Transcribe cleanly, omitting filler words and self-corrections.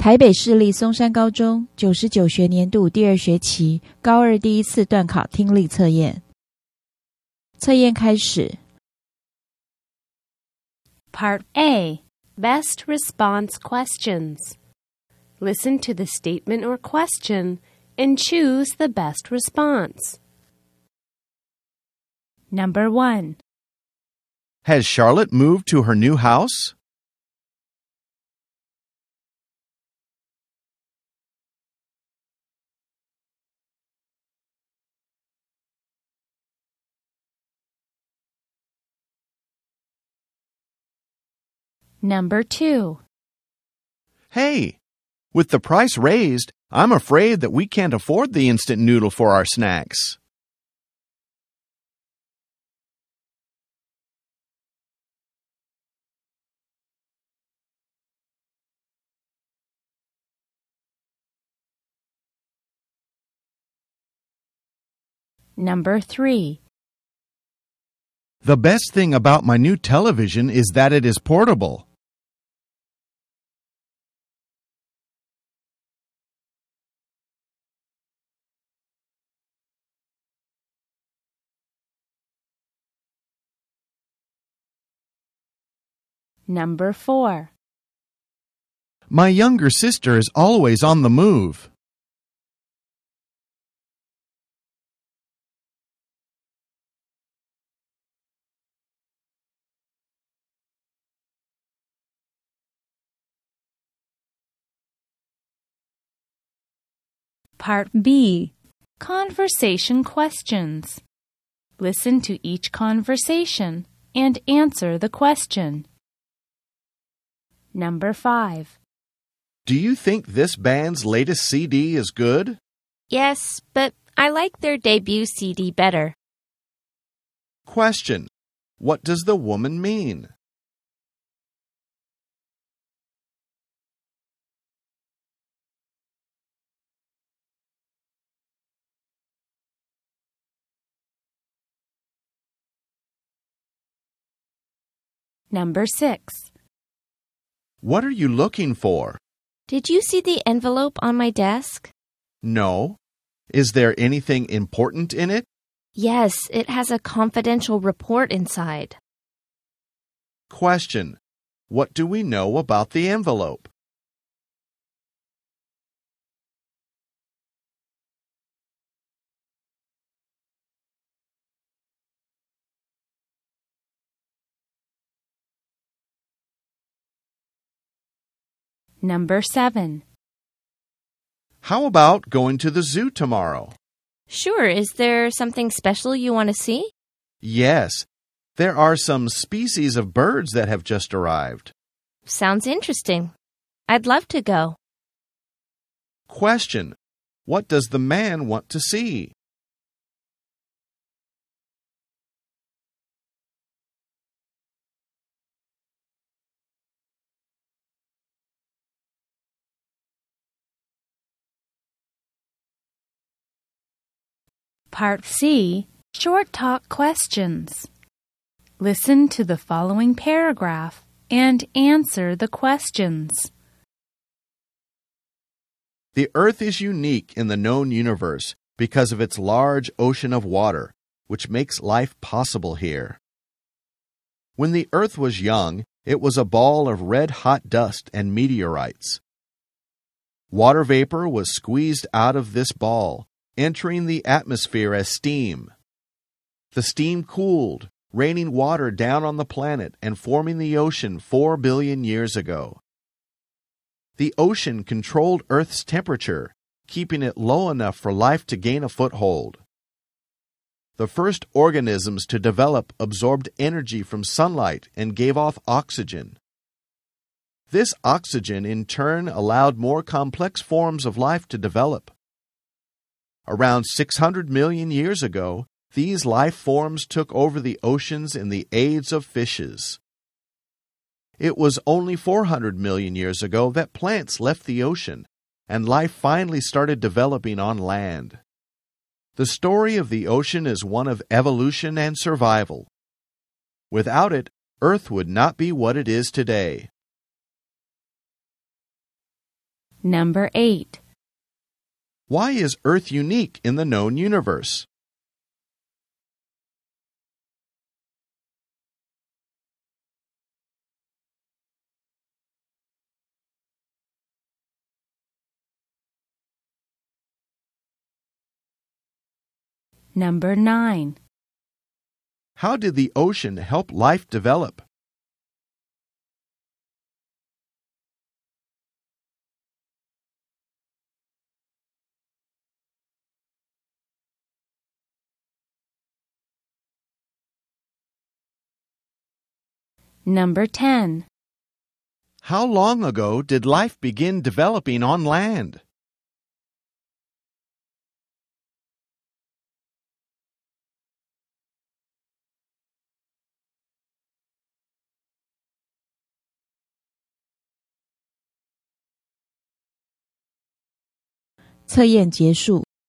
台北市立松山高中99学年度第2学期高2第1次段考听力测验。测验开始。 Part A, Best Response Questions. Listen to the statement or question and choose the best response. Number 1. Has Charlotte moved to her new house? Number 2. Hey, with the price raised, I'm afraid that we can't afford the instant noodle for our snacks. Number 3. The best thing about my new television is that it is portable. Number 4. My younger sister is always on the move. Part B, Conversation Questions. Listen to each conversation and answer the question. Number 5. Do you think this band's latest CD is good? Yes, but I like their debut CD better. Question. What does the woman mean? Number 6. What are you looking for? Did you see the envelope on my desk? No. Is there anything important in it? Yes, it has a confidential report inside. Question. What do we know about the envelope? Number 7. How about going to the zoo tomorrow? Sure, is there something special you want to see? Yes. There are some species of birds that have just arrived. Sounds interesting. I'd love to go. Question. What does the man want to see? Part C, Short Talk Questions. Listen to the following paragraph and answer the questions. The Earth is unique in the known universe because of its large ocean of water, which makes life possible here. When the Earth was young, it was a ball of red-hot dust and meteorites. Water vapor was squeezed out of this ball, entering the atmosphere as steam. The steam cooled, raining water down on the planet and forming the ocean 4 billion years ago. The ocean controlled Earth's temperature, keeping it low enough for life to gain a foothold. The first organisms to develop absorbed energy from sunlight and gave off oxygen. This oxygen in turn allowed more complex forms of life to develop. Around 600 million years ago, these life forms took over the oceans in the aids of fishes. It was only 400 million years ago that plants left the ocean, and life finally started developing on land. The story of the ocean is one of evolution and survival. Without it, Earth would not be what it is today. Number 8. Why is Earth unique in the known universe? Number 9. How did the ocean help life develop? Number 10. How long ago did life begin developing on land? 测验结束。